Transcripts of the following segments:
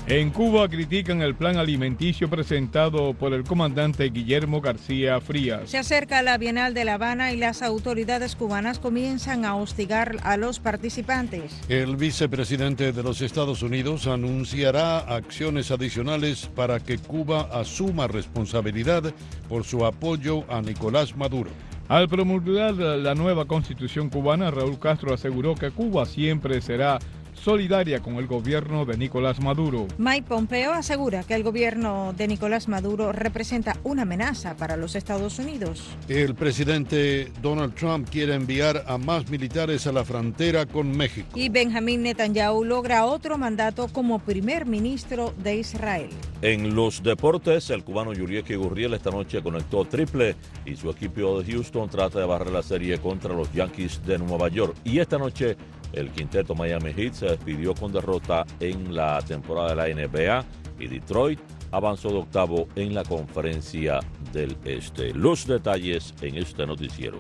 En Cuba critican el plan alimenticio presentado por el comandante Guillermo García Frías. Se acerca la Bienal de La Habana y las autoridades cubanas comienzan a hostigar a los participantes. El vicepresidente de los Estados Unidos anunciará acciones adicionales para que Cuba asuma responsabilidad por su apoyo a Nicolás Maduro. Al promulgar la nueva constitución cubana, Raúl Castro aseguró que Cuba siempre será solidaria con el gobierno de Nicolás Maduro. Mike Pompeo asegura que el gobierno de Nicolás Maduro representa una amenaza para los Estados Unidos. El presidente Donald Trump quiere enviar a más militares a la frontera con México. Y Benjamín Netanyahu logra otro mandato como primer ministro de Israel. En los deportes, el cubano Yurieki Gurriel esta noche conectó triple y su equipo de Houston trata de barrer la serie contra los Yankees de Nueva York. Y esta noche el quinteto Miami Heat se despidió con derrota en la temporada de la NBA y Detroit avanzó de octavo en la Conferencia del Este. Los detalles en este noticiero.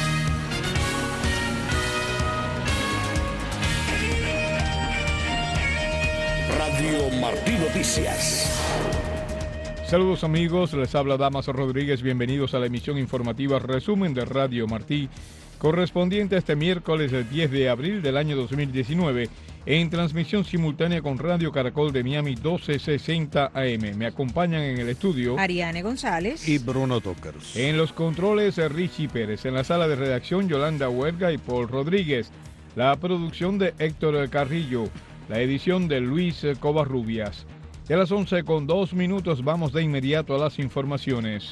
Radio Martí Noticias. Saludos amigos, les habla Damaso Rodríguez, bienvenidos a la emisión informativa Resumen de Radio Martí, correspondiente a este miércoles el 10 de abril del año 2019, en transmisión simultánea con Radio Caracol de Miami 1260 AM. Me acompañan en el estudio Ariane González y Bruno Tokers. En los controles Richie Pérez, en la sala de redacción Yolanda Huerga y Paul Rodríguez, la producción de Héctor Carrillo, la edición de Luis Covarrubias. Y a las 11:02 vamos de inmediato a las informaciones.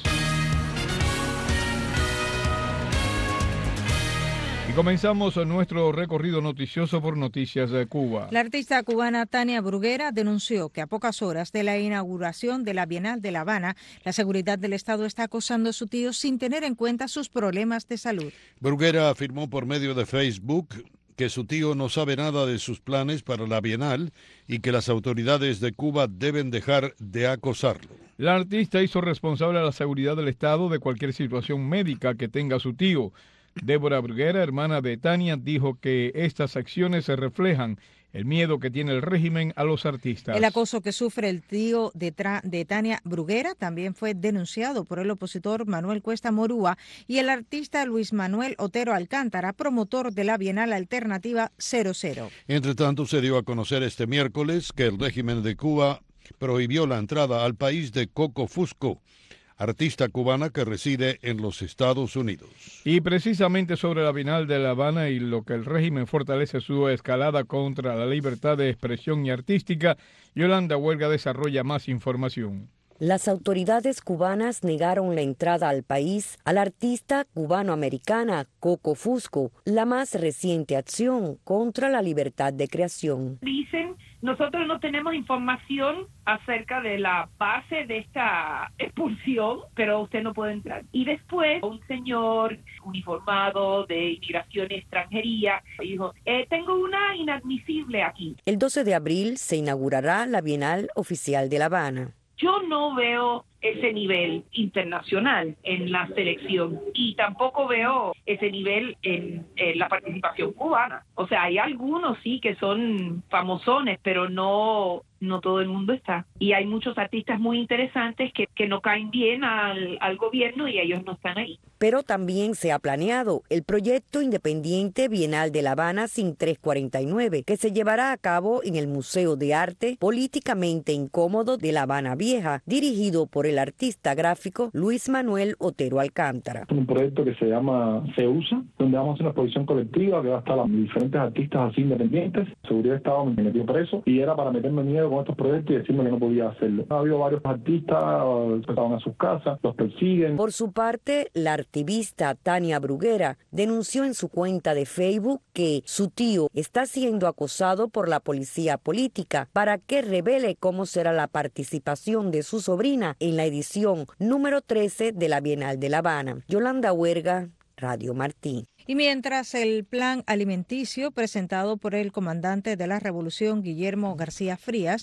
Y comenzamos nuestro recorrido noticioso por Noticias de Cuba. La artista cubana Tania Bruguera denunció que a pocas horas de la inauguración de la Bienal de La Habana, la seguridad del Estado está acosando a su tío sin tener en cuenta sus problemas de salud. Bruguera afirmó por medio de Facebook que su tío no sabe nada de sus planes para la Bienal y que las autoridades de Cuba deben dejar de acosarlo. La artista hizo responsable a la seguridad del Estado de cualquier situación médica que tenga su tío. Débora Bruguera, hermana de Tania, dijo que estas acciones se reflejan el miedo que tiene el régimen a los artistas. El acoso que sufre el tío de Tania Bruguera también fue denunciado por el opositor Manuel Cuesta Morúa y el artista Luis Manuel Otero Alcántara, promotor de la Bienal Alternativa 00. Entre tanto, se dio a conocer este miércoles que el régimen de Cuba prohibió la entrada al país de Coco Fusco, artista cubana que reside en los Estados Unidos. Y precisamente sobre la Bienal de La Habana y lo que el régimen fortalece su escalada contra la libertad de expresión y artística, Yolanda Huelga desarrolla más información. Las autoridades cubanas negaron la entrada al país a la artista cubano-americana Coco Fusco, la más reciente acción contra la libertad de creación. Dicen, nosotros no tenemos información acerca de la base de esta expulsión, pero usted no puede entrar. Y después un señor uniformado de inmigración y extranjería dijo, tengo una inadmisible aquí. El 12 de abril se inaugurará la Bienal Oficial de La Habana. Yo no veo ese nivel internacional en la selección y tampoco veo ese nivel en la participación cubana. O sea, hay algunos sí que son famosones, pero no todo el mundo está. Y hay muchos artistas muy interesantes que no caen bien al gobierno y ellos no están ahí. Pero también se ha planeado el proyecto independiente Bienal de La Habana sin 349, que se llevará a cabo en el Museo de Arte Políticamente Incómodo de La Habana Vieja, dirigido por el artista gráfico Luis Manuel Otero Alcántara. Un proyecto que se llama CEUSA, donde vamos a hacer una exposición colectiva que va a estar los diferentes artistas así independientes. Seguridad de Estado me metió preso y era para meterme miedo con estos proyectos y decirme que no podía hacerlo. Ha habido varios artistas que estaban a sus casas, los persiguen. Por su parte, la activista Tania Bruguera denunció en su cuenta de Facebook que su tío está siendo acosado por la policía política para que revele cómo será la participación de su sobrina en la edición número 13 de la Bienal de La Habana. Yolanda Huerga, Radio Martí. Y mientras el plan alimenticio presentado por el comandante de la revolución Guillermo García Frías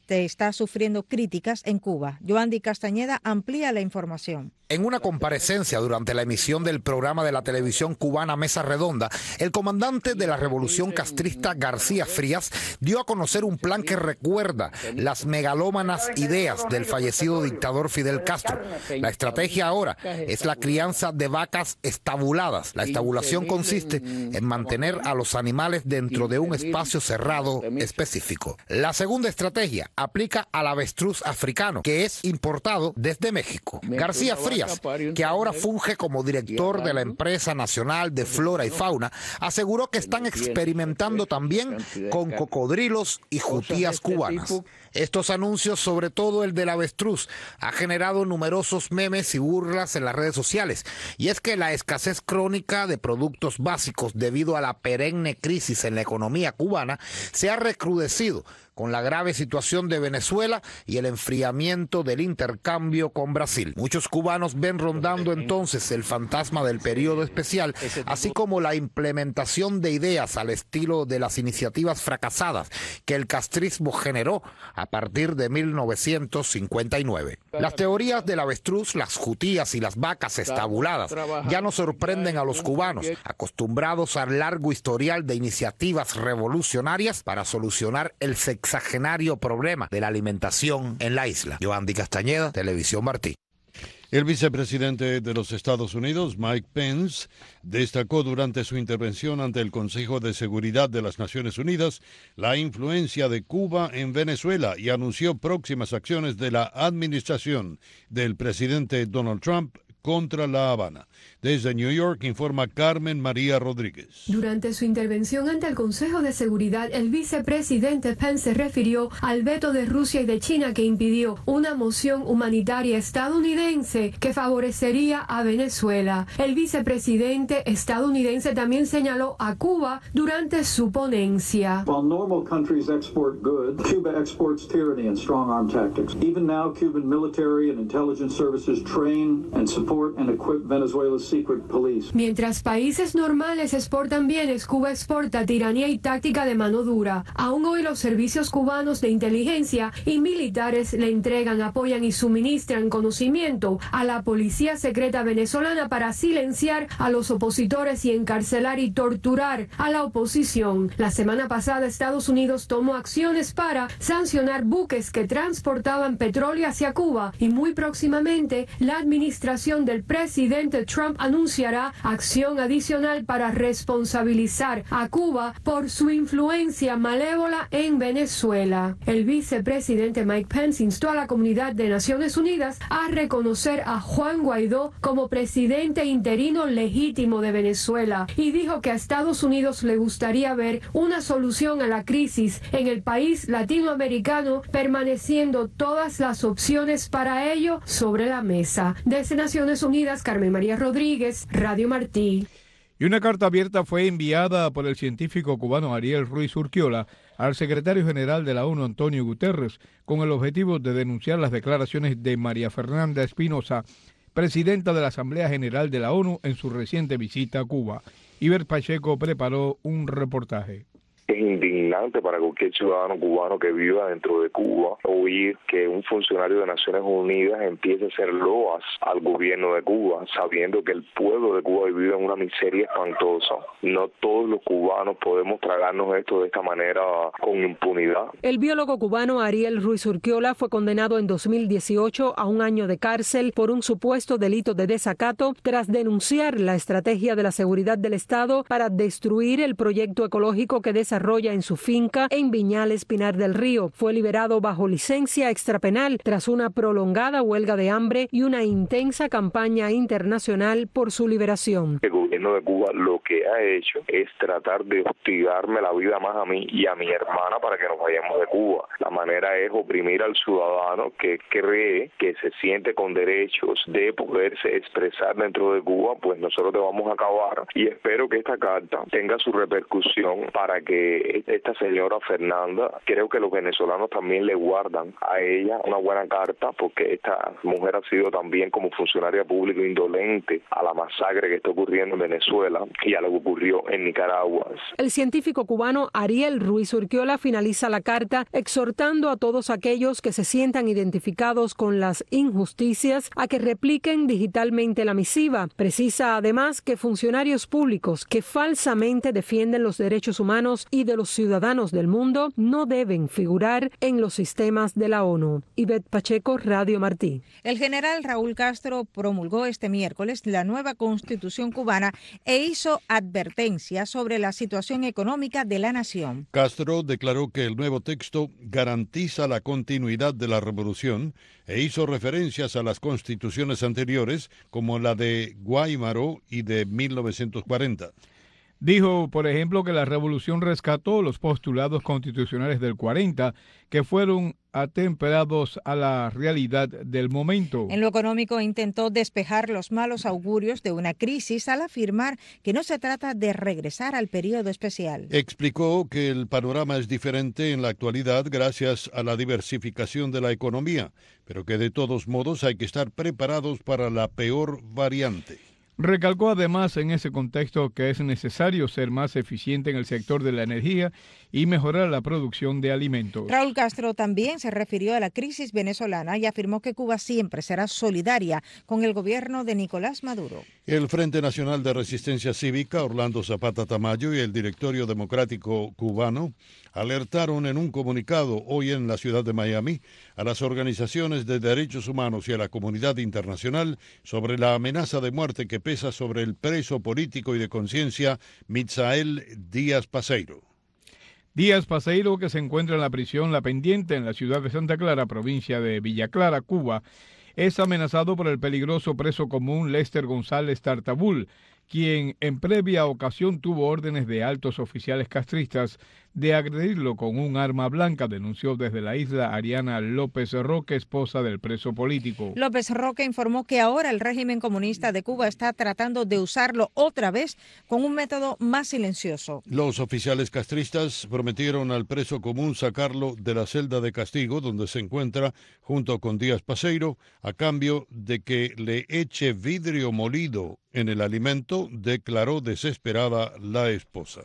está sufriendo críticas en Cuba. Yoandi Castañeda amplía la información. En una comparecencia durante la emisión del programa de la televisión cubana Mesa Redonda, el comandante de la revolución castrista García Frías dio a conocer un plan que recuerda las megalómanas ideas del fallecido dictador Fidel Castro. La estrategia ahora es la crianza de vacas estabuladas. La estabulación consiste en mantener a los animales dentro de un espacio cerrado específico. La segunda estrategia aplica al avestruz africano, que es importado desde México. García Frías, que ahora funge como director de la Empresa Nacional de Flora y Fauna, aseguró que están experimentando también con cocodrilos y jutías cubanas. Estos anuncios, sobre todo el del avestruz, ha generado numerosos memes y burlas en las redes sociales. Y es que la escasez crónica de productos básicos debido a la perenne crisis en la economía cubana se ha recrudecido con la grave situación de Venezuela y el enfriamiento del intercambio con Brasil. Muchos cubanos ven rondando entonces el fantasma del periodo especial, así como la implementación de ideas al estilo de las iniciativas fracasadas que el castrismo generó a partir de 1959. Las teorías del avestruz, las jutías y las vacas estabuladas ya no sorprenden a los cubanos, acostumbrados al largo historial de iniciativas revolucionarias para solucionar el sexagenario problema de la alimentación en la isla. Yoandi Castañeda, Televisión Martí. El vicepresidente de los Estados Unidos, Mike Pence, destacó durante su intervención ante el Consejo de Seguridad de las Naciones Unidas la influencia de Cuba en Venezuela y anunció próximas acciones de la administración del presidente Donald Trump contra La Habana. Desde New York informa Carmen María Rodríguez. Durante su intervención ante el Consejo de Seguridad, el vicepresidente Pence se refirió al veto de Rusia y de China que impidió una moción humanitaria estadounidense que favorecería a Venezuela. El vicepresidente estadounidense también señaló a Cuba durante su ponencia. While normal countries export goods, Cuba exports tyranny and strong arm tactics. Even now, Cuban military and intelligence services train and support and equip Venezuela's secret police. Mientras países normales exportan bienes, Cuba exporta tiranía y táctica de mano dura. Aún hoy los servicios cubanos de inteligencia y militares le entregan, apoyan y suministran conocimiento a la policía secreta venezolana para silenciar a los opositores y encarcelar y torturar a la oposición. La semana pasada Estados Unidos tomó acciones para sancionar buques que transportaban petróleo hacia Cuba y muy próximamente la administración del presidente Trump anunciará acción adicional para responsabilizar a Cuba por su influencia malévola en Venezuela. El vicepresidente Mike Pence instó a la comunidad de Naciones Unidas a reconocer a Juan Guaidó como presidente interino legítimo de Venezuela y dijo que a Estados Unidos le gustaría ver una solución a la crisis en el país latinoamericano, permaneciendo todas las opciones para ello sobre la mesa. Desde Naciones Unidas, Carmen María Rodríguez, Radio Martí. Y una carta abierta fue enviada por el científico cubano Ariel Ruiz Urquiola al secretario general de la ONU, Antonio Guterres, con el objetivo de denunciar las declaraciones de María Fernanda Espinosa, presidenta de la Asamblea General de la ONU, en su reciente visita a Cuba. Iber Pacheco preparó un reportaje. Es indignante para cualquier ciudadano cubano que viva dentro de Cuba oír que un funcionario de Naciones Unidas empiece a hacer loas al gobierno de Cuba, sabiendo que el pueblo de Cuba vive en una miseria espantosa. No todos los cubanos podemos tragarnos esto de esta manera con impunidad. El biólogo cubano Ariel Ruiz Urquiola fue condenado en 2018 a 1 año de cárcel por un supuesto delito de desacato tras denunciar la estrategia de la seguridad del Estado para destruir el proyecto ecológico que desarrolla en su finca en Viñales, Pinar del Río. Fue liberado bajo licencia extrapenal tras una prolongada huelga de hambre y una intensa campaña internacional por su liberación. El gobierno de Cuba lo que ha hecho es tratar de hostigarme la vida más a mí y a mi hermana para que nos vayamos de Cuba. La manera es oprimir al ciudadano que cree que se siente con derechos de poderse expresar dentro de Cuba, pues nosotros te vamos a acabar. Y espero que esta carta tenga su repercusión para que esta señora Fernanda, creo que los venezolanos también le guardan a ella una buena carta, porque esta mujer ha sido también como funcionaria pública indolente a la masacre que está ocurriendo en Venezuela y a lo que ocurrió en Nicaragua. El científico cubano Ariel Ruiz Urquiola finaliza la carta exhortando a todos aquellos que se sientan identificados con las injusticias a que repliquen digitalmente la misiva. Precisa además que funcionarios públicos que falsamente defienden los derechos humanos y de los ciudadanos del mundo no deben figurar en los sistemas de la ONU. Ivette Pacheco, Radio Martí. El general Raúl Castro promulgó este miércoles la nueva Constitución cubana e hizo advertencias sobre la situación económica de la nación. Castro declaró que el nuevo texto garantiza la continuidad de la revolución e hizo referencias a las constituciones anteriores como la de Guaymaro y de 1940. Dijo, por ejemplo, que la revolución rescató los postulados constitucionales del 40, que fueron atemperados a la realidad del momento. En lo económico intentó despejar los malos augurios de una crisis al afirmar que no se trata de regresar al periodo especial. Explicó que el panorama es diferente en la actualidad gracias a la diversificación de la economía, pero que de todos modos hay que estar preparados para la peor variante. Recalcó además en ese contexto que es necesario ser más eficiente en el sector de la energía y mejorar la producción de alimentos. Raúl Castro también se refirió a la crisis venezolana y afirmó que Cuba siempre será solidaria con el gobierno de Nicolás Maduro. El Frente Nacional de Resistencia Cívica, Orlando Zapata Tamayo, y el Directorio Democrático Cubano alertaron en un comunicado hoy en la ciudad de Miami a las organizaciones de derechos humanos y a la comunidad internacional sobre la amenaza de muerte que pesa sobre el preso político y de conciencia Mitzael Díaz Paseiro. Díaz Paseiro, que se encuentra en la prisión La Pendiente en la ciudad de Santa Clara, provincia de Villa Clara, Cuba, es amenazado por el peligroso preso común Lester González Tartabul, quien en previa ocasión tuvo órdenes de altos oficiales castristas de agredirlo con un arma blanca, denunció desde la isla Ariana López Roque, esposa del preso político. López Roque informó que ahora el régimen comunista de Cuba está tratando de usarlo otra vez con un método más silencioso. Los oficiales castristas prometieron al preso común sacarlo de la celda de castigo donde se encuentra junto con Díaz Paseiro a cambio de que le eche vidrio molido en el alimento, declaró desesperada la esposa.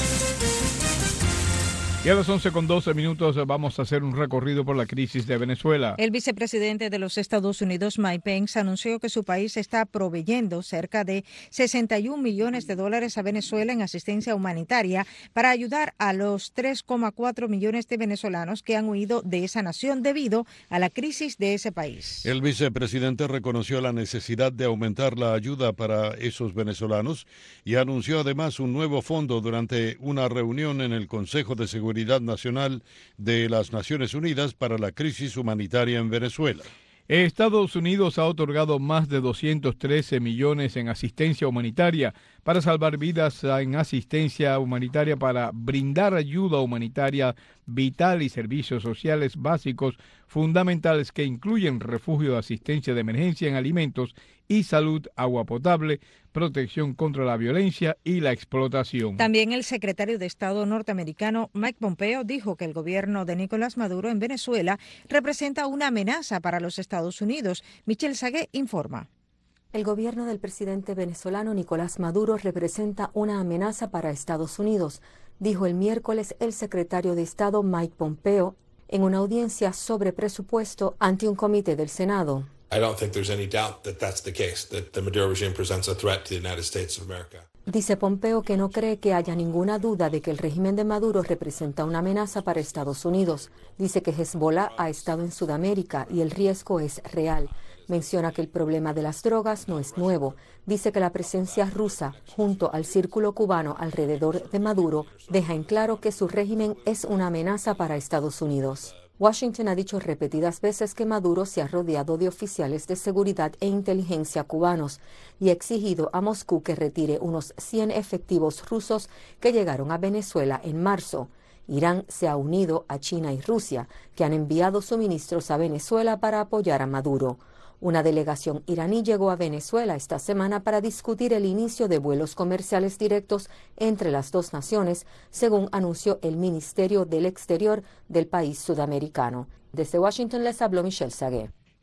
Y a las 11:12 vamos a hacer un recorrido por la crisis de Venezuela. El vicepresidente de los Estados Unidos, Mike Pence, anunció que su país está proveyendo cerca de $61 millones a Venezuela en asistencia humanitaria para ayudar a los 3,4 millones de venezolanos que han huido de esa nación debido a la crisis de ese país. El vicepresidente reconoció la necesidad de aumentar la ayuda para esos venezolanos y anunció además un nuevo fondo durante una reunión en el Consejo de Seguridad Nacional de las Naciones Unidas para la crisis humanitaria en Venezuela. Estados Unidos ha otorgado más de 213 millones en asistencia humanitaria para salvar vidas, en asistencia humanitaria para brindar ayuda humanitaria vital y servicios sociales básicos fundamentales que incluyen refugio, asistencia de emergencia en alimentos y salud, agua potable, protección contra la violencia y la explotación. También el secretario de Estado norteamericano Mike Pompeo dijo que el gobierno de Nicolás Maduro en Venezuela representa una amenaza para los Estados Unidos. Michelle Sagué informa. El gobierno del presidente venezolano Nicolás Maduro representa una amenaza para Estados Unidos, dijo el miércoles el secretario de Estado Mike Pompeo en una audiencia sobre presupuesto ante un comité del Senado. I don't think there's any doubt that that's the case, that the Maduro regime presents a threat to the United States of America. Dice Pompeo que no cree que haya ninguna duda de que el régimen de Maduro representa una amenaza para Estados Unidos. Dice que Hezbollah ha estado en Sudamérica y el riesgo es real. Menciona que el problema de las drogas no es nuevo. Dice que la presencia rusa junto al círculo cubano alrededor de Maduro deja en claro que su régimen es una amenaza para Estados Unidos. Washington ha dicho repetidas veces que Maduro se ha rodeado de oficiales de seguridad e inteligencia cubanos y ha exigido a Moscú que retire unos 100 efectivos rusos que llegaron a Venezuela en marzo. Irán se ha unido a China y Rusia, que han enviado suministros a Venezuela para apoyar a Maduro. Una delegación iraní llegó a Venezuela esta semana para discutir el inicio de vuelos comerciales directos entre las dos naciones, según anunció el Ministerio del Exterior del país sudamericano. Desde Washington les habló Michelle Sagué.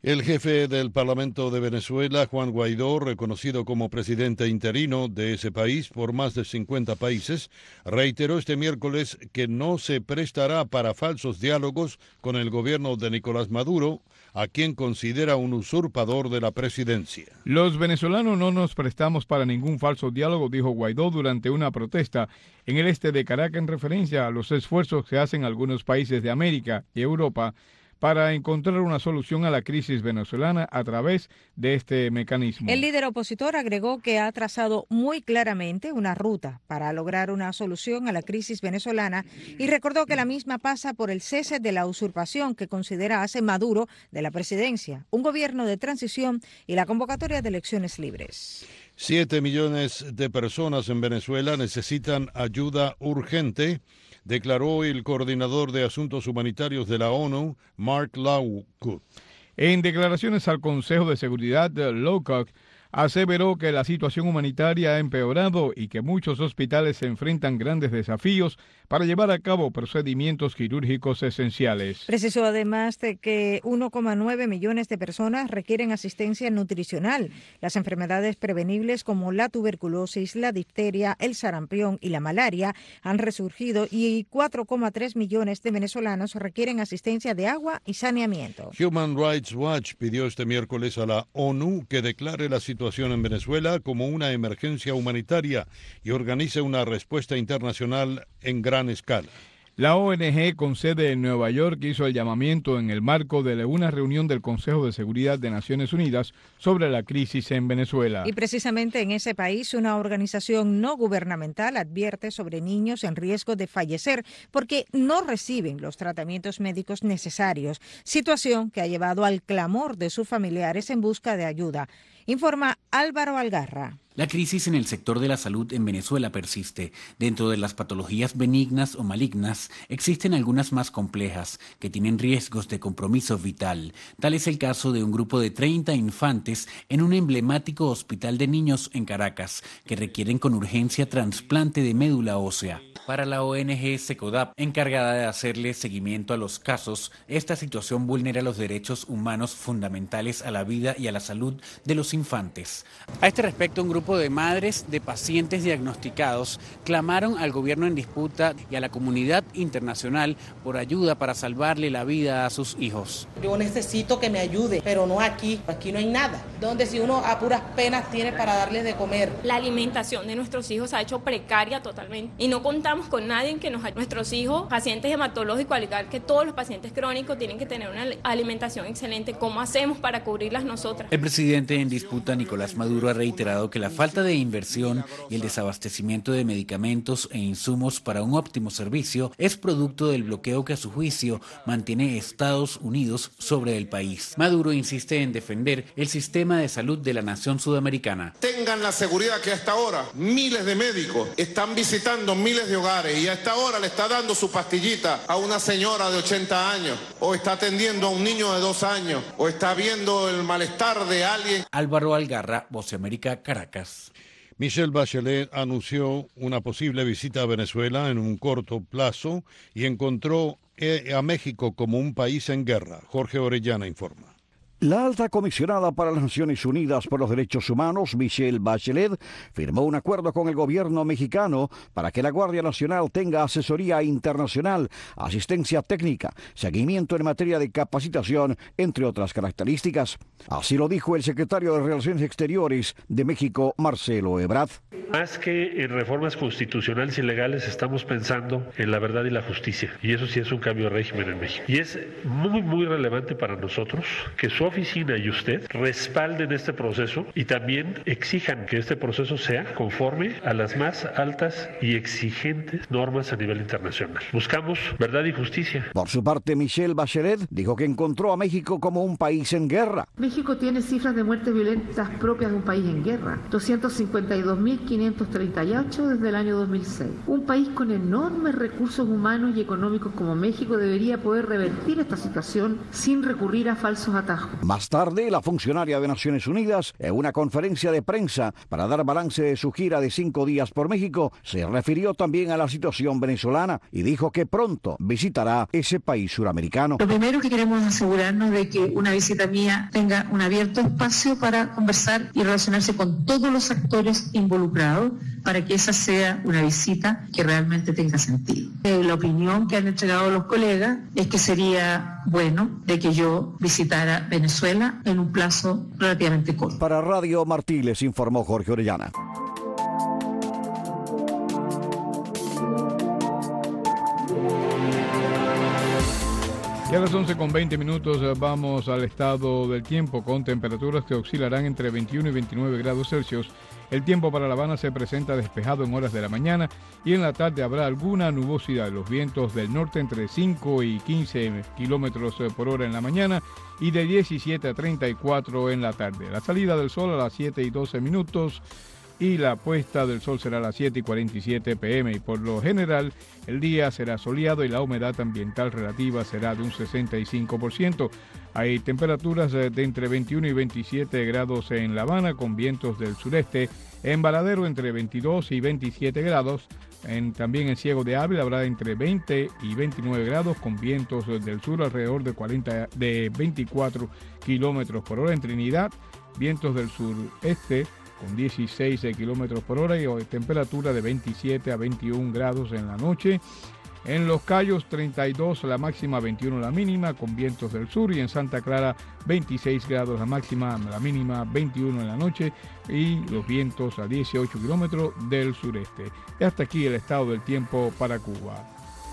El jefe del Parlamento de Venezuela, Juan Guaidó, reconocido como presidente interino de ese país por más de 50 países, reiteró este miércoles que no se prestará para falsos diálogos con el gobierno de Nicolás Maduro, a quien considera un usurpador de la presidencia. Los venezolanos no nos prestamos para ningún falso diálogo, dijo Guaidó durante una protesta en el este de Caracas en referencia a los esfuerzos que hacen algunos países de América y Europa para encontrar una solución a la crisis venezolana a través de este mecanismo. El líder opositor agregó que ha trazado muy claramente una ruta para lograr una solución a la crisis venezolana y recordó que la misma pasa por el cese de la usurpación que considera hace Maduro de la presidencia, un gobierno de transición y la convocatoria de elecciones libres. 7 millones de personas en Venezuela necesitan ayuda urgente, declaró el coordinador de Asuntos Humanitarios de la ONU, Mark Lowcock. En declaraciones al Consejo de Seguridad, Lowcock aseveró que la situación humanitaria ha empeorado y que muchos hospitales se enfrentan grandes desafíos para llevar a cabo procedimientos quirúrgicos esenciales. Precisó además de que 1,9 millones de personas requieren asistencia nutricional. Las enfermedades prevenibles como la tuberculosis, la difteria, el sarampión y la malaria han resurgido y 4,3 millones de venezolanos requieren asistencia de agua y saneamiento. Human Rights Watch pidió este miércoles a la ONU que declare la situación en Venezuela como una emergencia humanitaria y organice una respuesta internacional en gran escala. La ONG con sede en Nueva York hizo el llamamiento en el marco de una reunión del Consejo de Seguridad de Naciones Unidas sobre la crisis en Venezuela. Y precisamente en ese país una organización no gubernamental advierte sobre niños en riesgo de fallecer porque no reciben los tratamientos médicos necesarios, situación que ha llevado al clamor de sus familiares en busca de ayuda. Informa Álvaro Algarra. La crisis en el sector de la salud en Venezuela persiste. Dentro de las patologías benignas o malignas, existen algunas más complejas que tienen riesgos de compromiso vital. Tal es el caso de un grupo de 30 infantes en un emblemático hospital de niños en Caracas, que requieren con urgencia trasplante de médula ósea. Para la ONG Secodap, encargada de hacerle seguimiento a los casos, esta situación vulnera los derechos humanos fundamentales a la vida y a la salud de los infantes. A este respecto, un grupo de madres de pacientes diagnosticados clamaron al gobierno en disputa y a la comunidad internacional por ayuda para salvarle la vida a sus hijos. Yo necesito que me ayude, pero no aquí no hay nada. Donde si uno a puras penas tiene para darles de comer. La alimentación de nuestros hijos se ha hecho precaria totalmente y no contamos con nadie en que nuestros hijos, pacientes hematológicos, al igual que todos los pacientes crónicos, tienen que tener una alimentación excelente. ¿Cómo hacemos para cubrirlas nosotras? El presidente en disputa, Nicolás Maduro, ha reiterado que la falta de inversión y el desabastecimiento de medicamentos e insumos para un óptimo servicio es producto del bloqueo que a su juicio mantiene Estados Unidos sobre el país. Maduro insiste en defender el sistema de salud de la nación sudamericana. Tengan la seguridad que hasta ahora miles de médicos están visitando miles de hogares y a esta hora le está dando su pastillita a una señora de 80 años o está atendiendo a un niño de 2 años o está viendo el malestar de alguien. Álvaro Algarra, Voz de América, Caracas. Michelle Bachelet anunció una posible visita a Venezuela en un corto plazo y encontró a México como un país en guerra. Jorge Orellana informa. La alta comisionada para las Naciones Unidas por los Derechos Humanos, Michelle Bachelet, firmó un acuerdo con el gobierno mexicano para que la Guardia Nacional tenga asesoría internacional, asistencia técnica, seguimiento en materia de capacitación, entre otras características. Así lo dijo el secretario de Relaciones Exteriores de México, Marcelo Ebrard. Más que en reformas constitucionales y legales, estamos pensando en la verdad y la justicia. Y eso sí es un cambio de régimen en México. Y es muy, muy relevante para nosotros que su oficina y usted respalden este proceso y también exijan que este proceso sea conforme a las más altas y exigentes normas a nivel internacional. Buscamos verdad y justicia. Por su parte, Michelle Bachelet dijo que encontró a México como un país en guerra. México tiene cifras de muertes violentas propias de un país en guerra. 252.538 desde el año 2006. Un país con enormes recursos humanos y económicos como México debería poder revertir esta situación sin recurrir a falsos atajos. Más tarde, la funcionaria de Naciones Unidas, en una conferencia de prensa para dar balance de su gira de 5 días por México, se refirió también a la situación venezolana y dijo que pronto visitará ese país suramericano. Lo primero que queremos asegurarnos de que una visita mía tenga un abierto espacio para conversar y relacionarse con todos los actores involucrados para que esa sea una visita que realmente tenga sentido. La opinión que han entregado los colegas es que sería bueno de que yo visitara Venezuela en un plazo relativamente corto. Para Radio Martí les informó Jorge Orellana. Y a las 11:20 vamos al estado del tiempo con temperaturas que oscilarán entre 21 y 29 grados Celsius. El tiempo para La Habana se presenta despejado en horas de la mañana y en la tarde habrá alguna nubosidad. Los vientos del norte entre 5 y 15 kilómetros por hora en la mañana y de 17 a 34 en la tarde. La salida del sol a las 7:12 y la puesta del sol será a las 7:47 p.m. y por lo general el día será soleado y la humedad ambiental relativa será de un 65%. Hay temperaturas de entre 21 y 27 grados en La Habana con vientos del sureste, en Varadero entre 22 y 27 grados, también en Ciego de Ávila habrá entre 20 y 29 grados con vientos del sur alrededor de 24 kilómetros por hora. En Trinidad, vientos del sureste con 16 kilómetros por hora y temperatura de 27 a 21 grados en la noche. En Los Cayos 32 la máxima, 21 la mínima con vientos del sur, y en Santa Clara 26 grados la máxima, la mínima 21 en la noche y los vientos a 18 kilómetros del sureste. Y hasta aquí el estado del tiempo para Cuba.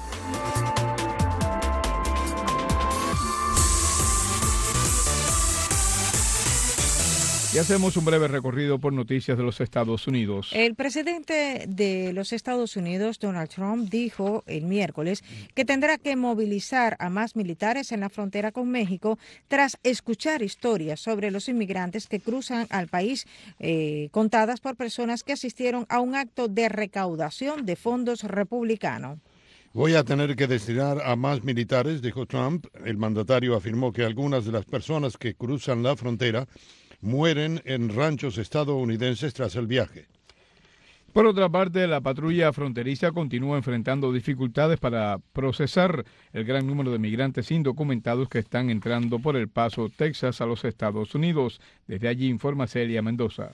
Y hacemos un breve recorrido por noticias de los Estados Unidos. El presidente de los Estados Unidos, Donald Trump, dijo el miércoles que tendrá que movilizar a más militares en la frontera con México tras escuchar historias sobre los inmigrantes que cruzan al país, contadas por personas que asistieron a un acto de recaudación de fondos republicanos. Voy a tener que destinar a más militares, dijo Trump. El mandatario afirmó que algunas de las personas que cruzan la frontera mueren en ranchos estadounidenses tras el viaje. Por otra parte, la patrulla fronteriza continúa enfrentando dificultades para procesar el gran número de migrantes indocumentados que están entrando por El Paso, Texas, a los Estados Unidos. Desde allí informa Celia Mendoza.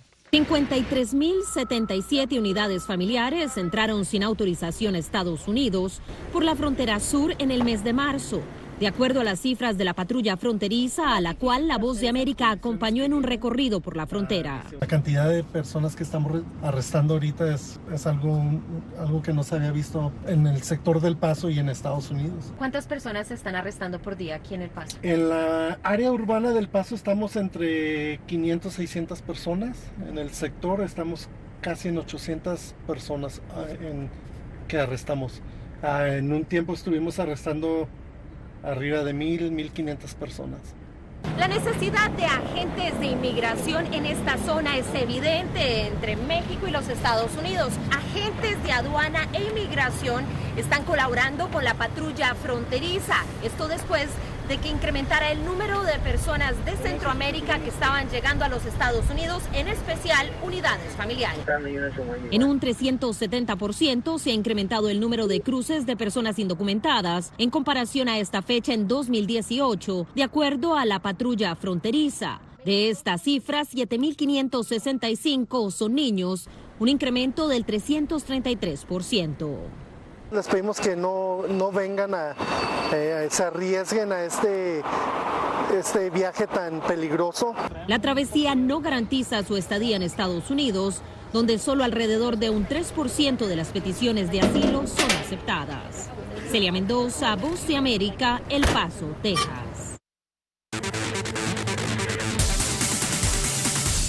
53.077 unidades familiares entraron sin autorización a Estados Unidos por la frontera sur en el mes de marzo, de acuerdo a las cifras de la patrulla fronteriza, a la cual La Voz de América acompañó en un recorrido por la frontera. La cantidad de personas que estamos arrestando ahorita es algo que no se había visto en el sector del Paso y en Estados Unidos. ¿Cuántas personas se están arrestando por día aquí en El Paso? En la área urbana del Paso estamos entre 500 y 600 personas. En el sector estamos casi en 800 personas que arrestamos. En un tiempo estuvimos arrestando arriba de 1,500 personas. La necesidad de agentes de inmigración en esta zona es evidente entre México y los Estados Unidos. Agentes de aduana e inmigración están colaborando con la patrulla fronteriza. Esto después de que incrementara el número de personas de Centroamérica que estaban llegando a los Estados Unidos, en especial unidades familiares. En un 370% se ha incrementado el número de cruces de personas indocumentadas en comparación a esta fecha en 2018, de acuerdo a la patrulla fronteriza. De estas cifras, 7.565 son niños, un incremento del 333%. Les pedimos que no vengan se arriesguen a este viaje tan peligroso. La travesía no garantiza su estadía en Estados Unidos, donde solo alrededor de un 3% de las peticiones de asilo son aceptadas. Celia Mendoza, Voz de América, El Paso, Texas.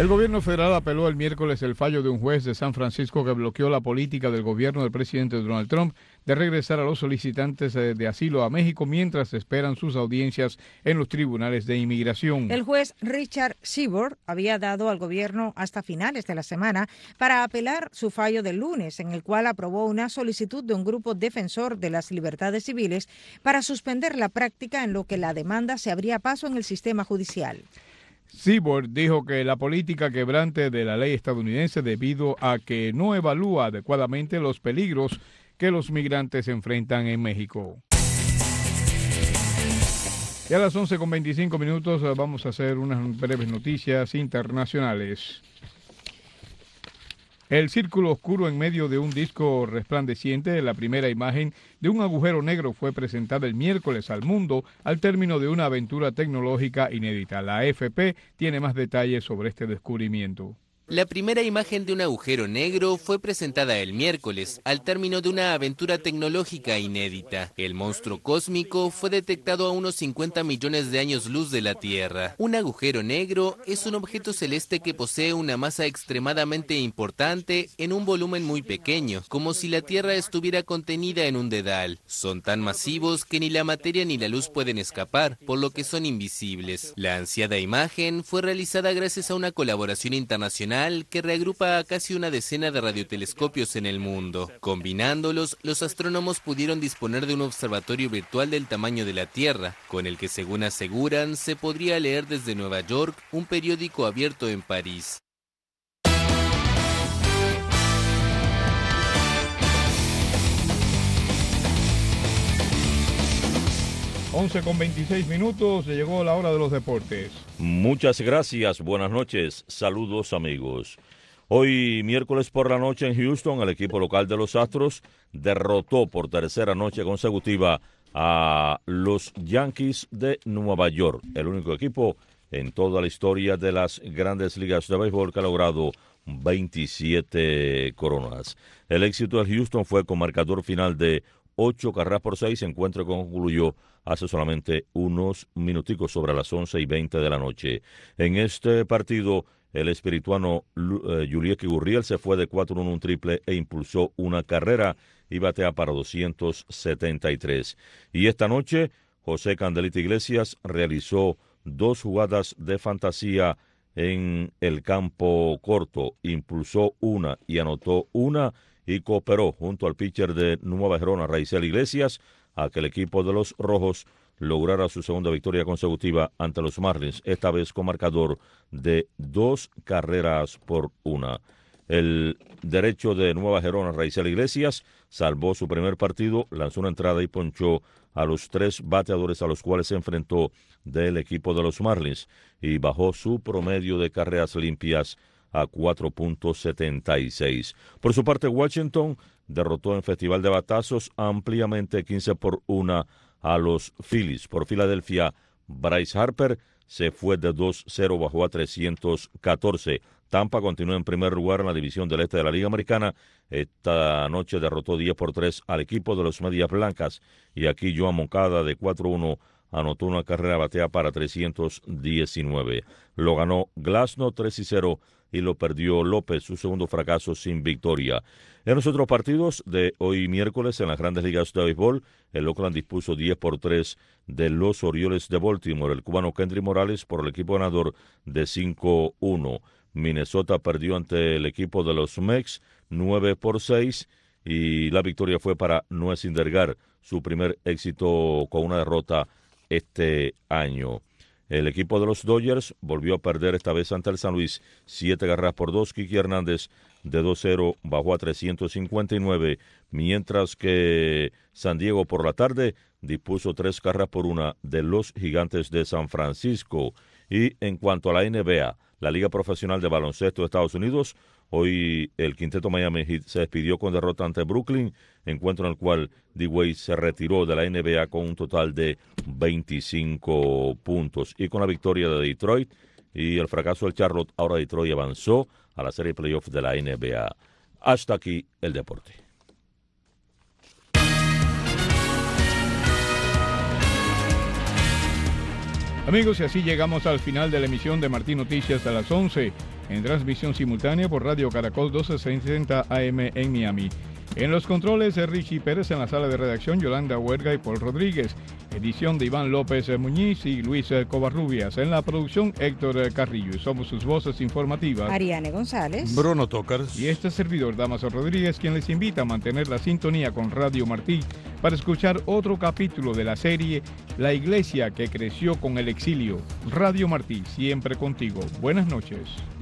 El gobierno federal apeló el miércoles el fallo de un juez de San Francisco que bloqueó la política del gobierno del presidente Donald Trump de regresar a los solicitantes de asilo a México mientras esperan sus audiencias en los tribunales de inmigración. El juez Richard Seaborg había dado al gobierno hasta finales de la semana para apelar su fallo del lunes, en el cual aprobó una solicitud de un grupo defensor de las libertades civiles para suspender la práctica en lo que la demanda se abría paso en el sistema judicial. Seaborg dijo que la política quebrante de la ley estadounidense debido a que no evalúa adecuadamente los peligros que los migrantes enfrentan en México. Y a las 11:25 vamos a hacer unas breves noticias internacionales. El círculo oscuro en medio de un disco resplandeciente, la primera imagen de un agujero negro, fue presentada el miércoles al mundo al término de una aventura tecnológica inédita. La AFP tiene más detalles sobre este descubrimiento. La primera imagen de un agujero negro fue presentada el miércoles, al término de una aventura tecnológica inédita. El monstruo cósmico fue detectado a unos 50 millones de años luz de la Tierra. Un agujero negro es un objeto celeste que posee una masa extremadamente importante en un volumen muy pequeño, como si la Tierra estuviera contenida en un dedal. Son tan masivos que ni la materia ni la luz pueden escapar, por lo que son invisibles. La ansiada imagen fue realizada gracias a una colaboración internacional que reagrupa a casi una decena de radiotelescopios en el mundo. Combinándolos, los astrónomos pudieron disponer de un observatorio virtual del tamaño de la Tierra, con el que, según aseguran, se podría leer desde Nueva York un periódico abierto en París. Con 26 minutos, llegó la hora de los deportes. Muchas gracias, buenas noches, saludos amigos. Hoy miércoles por la noche en Houston, el equipo local de los Astros derrotó por tercera noche consecutiva a los Yankees de Nueva York, el único equipo en toda la historia de las grandes ligas de béisbol que ha logrado 27 coronas. El éxito de Houston fue con marcador final de 8 carreras por 6, encuentro que concluyó hace solamente unos minuticos sobre las 11:20 de la noche. En este partido, el espirituano Yulieski Gurriel se fue de 4-1 un triple e impulsó una carrera y batea para 273. Y esta noche, José Candelita Iglesias realizó 2 jugadas de fantasía en el campo corto, impulsó una y anotó una, y cooperó junto al pitcher de Nueva Gerona, Raisel Iglesias, a que el equipo de los Rojos lograra su segunda victoria consecutiva ante los Marlins, esta vez con marcador de 2 carreras por 1. El derecho de Nueva Gerona, Raisel Iglesias, salvó su primer partido, lanzó una entrada y ponchó a los 3 bateadores a los cuales se enfrentó del equipo de los Marlins y bajó su promedio de carreras limpias a 4.76. Por su parte, Washington derrotó en Festival de Batazos ampliamente 15-1 a los Phillies. Por Filadelfia, Bryce Harper se fue de 2-0, bajó a 314. Tampa continúa en primer lugar en la división del este de la Liga Americana. Esta noche derrotó 10-3 al equipo de los Medias Blancas. Y aquí Joan Moncada de 4-1 anotó una carrera batea para 319. Lo ganó Glasnow 3-0 y lo perdió López, su segundo fracaso sin victoria. En los otros partidos de hoy miércoles en las grandes ligas de béisbol, el Oakland dispuso 10-3 de los Orioles de Baltimore. El cubano Kendry Morales por el equipo ganador de 5-1. Minnesota perdió ante el equipo de los Mex 9-6 y la victoria fue para Noah Syndergaard, su primer éxito con una derrota este año. El equipo de los Dodgers volvió a perder esta vez ante el San Luis 7 carreras por 2. Kiki Hernández de 2-0 bajó a 359, mientras que San Diego por la tarde dispuso 3 carreras por 1 de los Gigantes de San Francisco. Y en cuanto a la NBA, la Liga Profesional de Baloncesto de Estados Unidos, hoy el quinteto Miami Heat se despidió con derrota ante Brooklyn, encuentro en el cual D-Wade se retiró de la NBA con un total de 25 puntos. Y con la victoria de Detroit y el fracaso del Charlotte, ahora Detroit avanzó a la serie playoff de la NBA. Hasta aquí el deporte. Amigos, y así llegamos al final de la emisión de Martín Noticias a las 11. en transmisión simultánea por Radio Caracol 1260 AM en Miami. En los controles, Richie Pérez, en la sala de redacción, Yolanda Huerga y Paul Rodríguez. Edición de Iván López Muñiz y Luis Covarrubias. En la producción, Héctor Carrillo. Y somos sus voces informativas, Ariane González, Bruno Tócars y este servidor, Damaso Rodríguez, quien les invita a mantener la sintonía con Radio Martí para escuchar otro capítulo de la serie La Iglesia que creció con el exilio. Radio Martí, siempre contigo. Buenas noches.